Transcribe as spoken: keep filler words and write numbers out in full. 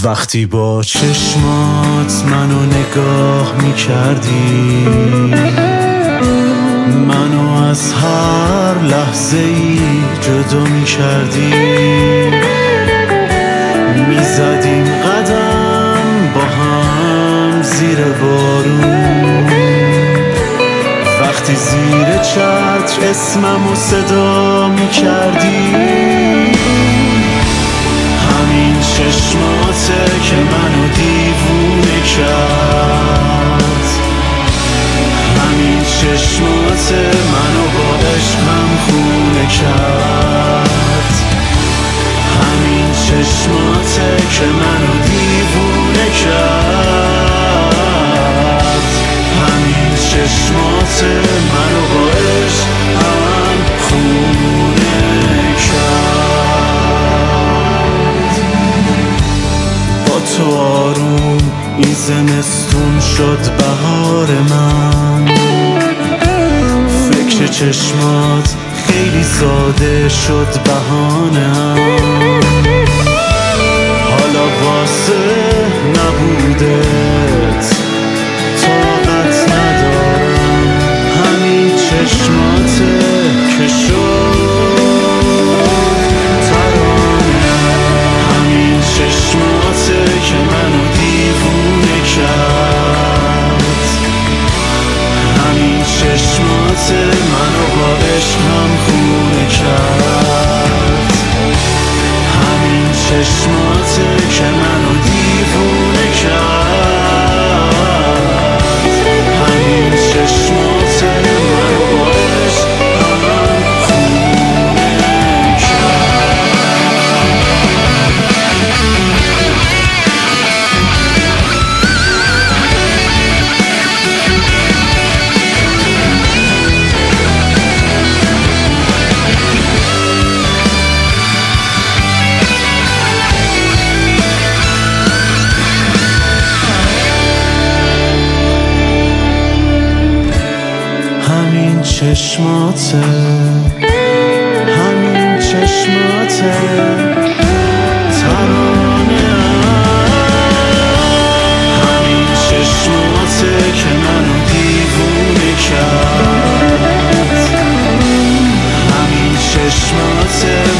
وقتی با چشمات منو نگاه میکردی، منو از هر لحظه ای جدا میکردی، میزدیم قدم با هم زیر بارون، وقتی زیر چتر اسممو صدا میکردی. همین چشماته که منو دیوونه کرد، همین چشماته منو با عشقم خونه کرد، همین چشماته که منو دیوونه کرد، همین چشماته منو با عشقم خونه کرد. با تو آروم این زمستون شد بهار من، فکر چشمات خیلی ساده شد بهانه‌ام، حالا واسه نبودت طاقت ندارم، همین چشماته که شد ترانه، همین چشماته که منو دیوونه کرد، همین چشماته منو با عشقم خونه کرد، همین چشماته که منو دیوونه کرد، همین چشماته منو با عشقم خونه همین چشماته، همین چشماته ترانه، همین چشماته که منو دیوونه کرد، همین چشماته